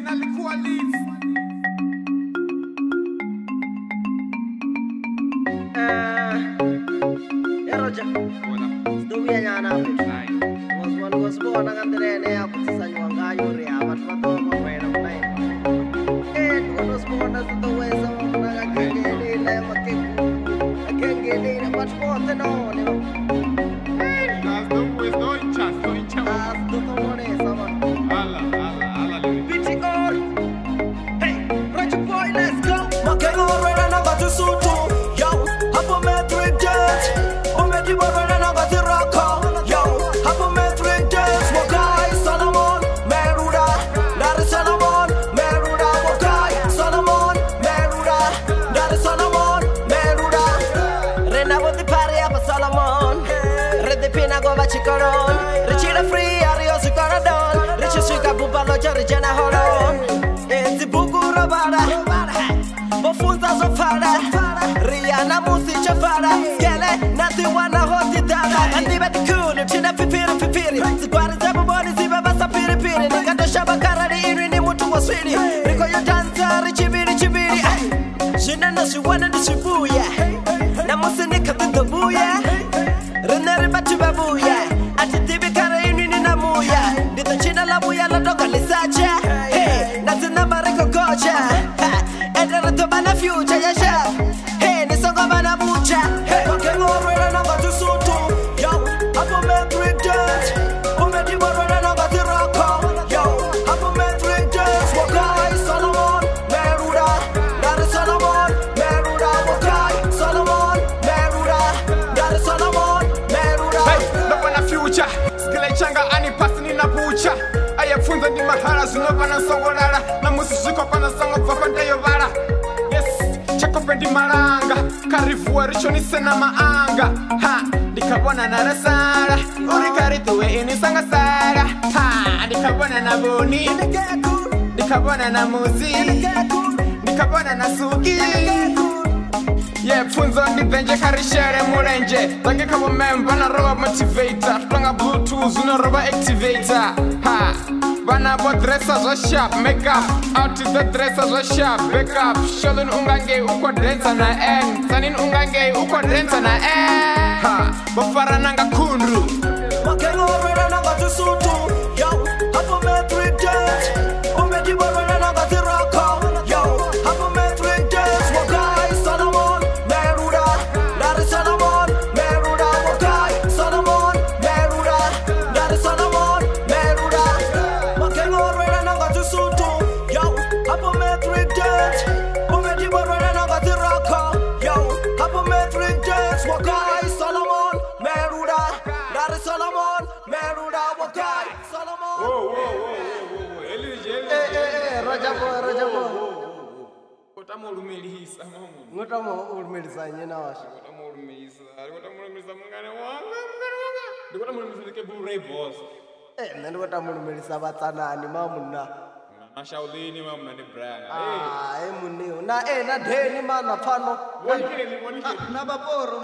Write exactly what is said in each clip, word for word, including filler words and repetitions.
alikuwa leads. Eh, Roger. Studia nyana api. Was one was born agandre ne aputisa nyanga yuri abatu batoba kwena unai. Eh, was born as the way some naga kengeni le makiku. Kengeni na what for the no. That's the way no inchas, no inchas. That's the one someone. Allah, Allah, Allah. P T R. Hey, Roger boy, let's go. Makengo rena na gatu sutu. Yo, hapo metric jet. Umeti bora na gatu roko. Yo, hapo metric jet. Wakai Solomon, Meruda. Dar es Solomon, Meruda. Wakai Solomon, Meruda. Dar es Solomon, Meruda. Rena with the party up a Solomon. Red the pina go bachikoron. Richida free, Arios Coradon. Richie Suka Bubalo Jorigena Holon. It's the Bugura Bada. Bofunza Zofara. Rihanna Musi Chafara. Skele, nothing one a hot dada. And they bet the cool, China Pipiri Pipiri. The Guardi Zababoni Ziba Basa Piri Piri. Nikata Shabakara, Irini Mutu was ready. Rico your dancer, Richibiri Chibiri. She knows she wanted the Shibuya. Namusinika with the Booya. Renere Batubabuya. At the Tibikara in Namuya. Did the China Labuya La Doga Lisacha? Hey, Nazina Mariko Gocha. And the Tobana future, Yasha. Hey, Nisogabana Bucha. Hey, Makengo rena na gatu sutu. Yo, hapo metric jet. Umeti bora na gatu roko. Yo, hapo metric jet. Wakai Solomon, Meruda. Dar es Solomon, Meruda. Wakai Solomon, Meruda. Dar es Solomon, Meruda. Hey, no one a future. Skele changa ani pasini na bucha. Ayafunza ni mahara zinova na songolala. Na musishiko pana songo vapanda yobala. Yes, chako pendi maranga. Karifua richoni sena maanga. Ha, nikabona na rasara. Uri karituwe ini sanga sara. Ha, nikabona na boni. Nikabona na muzi. Nikabona na sugi. Yeah, funzo ndi benje karishere murenje. Zange kabo member na roba motivator. Planga bluetooth na roba activator. Ha, bana bo dressers wa sharp makeup. Out to the dressers wa sharp backup. Sholun ungange ukwa dancer na N. Sanin ungange ukwa dancer na N. Ha, bofara nanga kunru. Makengo rena na gatu sutu. Yo, hapo metric jet. Umeti bora na gatu roko. Yo, hapo metric jet. Wakai Solomon, Meruda. Dar es Solomon, Meruda. Wakai Solomon, Meruda. Dar es Solomon, Meruda. Makengo rena na gatu sutu. Yo, hapo metric jet. Umeti bora na gatu roko. Yo, hapo metric jet. Wakai Solomon, Meruda. Dar es Solomon, Meruda. Wakai Solomon. Whoa, whoa, whoa, whoa, whoa. Elije, elije. Eh, eh, eh, Roger boy, Roger boy. Kotamo lumelihisa mamu. Ngotamo urmelisa nyena washa. Kotamo lumelihisa. Kotamo lumelihisa mungane wanga, mungane wanga. Kotamo lumelihisa ke Blu-ray boss. Eh, nani kotamo urmelisa batsanani mamuna. Na Shaolini mamu na Brian. Eh. Ah, eh munio. Na eh na Deni mana pano. Wanikeni, wanikeni. Na baporo.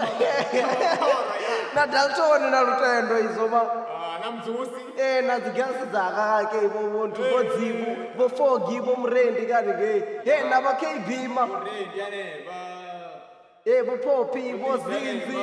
Na Dalton na Lutendo izo ma. Ah, na Mzusi. Eh na zigasi zaka ke bo bontu bo dzibu, bo fogi bo mrendi kani ke. Eh na ba K B ma. Rendi yane ba. Eh bo Popi bo Zinzi.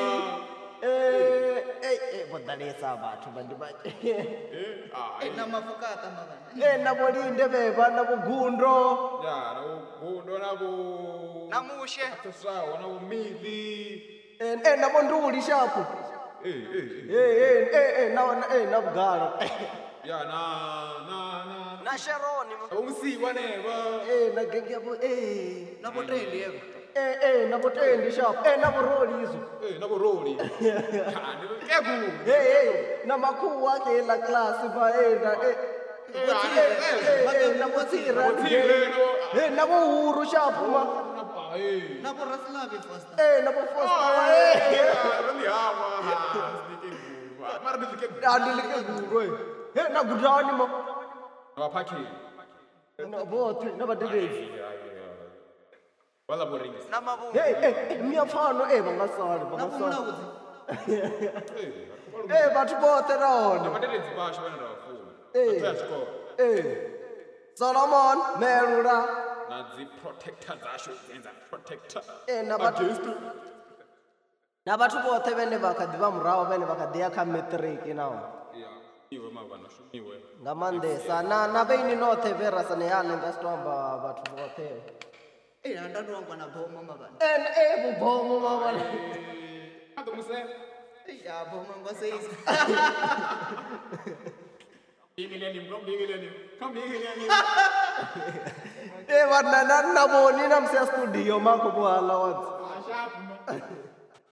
Eh eh eh bo dalesa bathu bantu ba. Eh, ah. Na mafukata mama. Eh na bo Linde beba na bo Gundo. Ya, na Gundo na bo. Namushe. Sawa, na bo Mithi. Eh eh na bo Nduli shapu. Eh, eh, eh. Eh eh eh eh na eh na Bugalo. Ya, na na na. Na Sharon. Umsi wane ba. Eh na genge bo eh Na botendi yebo. eh eh na bo Tendi shop. Eh na bo Roli izo. Eh, na bo Roli. Ah, ni kebu. Hey, hey, na makuu wake la klasi ba eh na eh Eh, eh, eh na botira Botile no. eh na bo huru shapu ma Na pa eh. Na boraslavi first. eh na bo fosta Ah, eh eh. Really hawa. Speaking good. Mara bizike. andilike guro eh eh na gudani ma Na paki. na bote na badebezi Wala boringi. Na mavu. hey eh mia fano eh bangasala Na bangasala kumlauzi. eh bathu bote raona Madede zibasha bana ndawafuna. Eh. Atachko. eh Solomon Merula Nazi protector zasho zenza protector eh nabatu nabatu bothe bene bakadiva murao bene bakadia kha metric nawo yeah iwe mavana shumiwe ngamande sana na beini nothe vera sana yale ngastomba bathu bothe Eh ndando wangu na boma mabana. en eh bubhomo mabana ado muse Eh ya boma ngoseyisa. ingileni mko ingileni come ingileni eh bana na naboni na mse studio mako bwala wat ashapu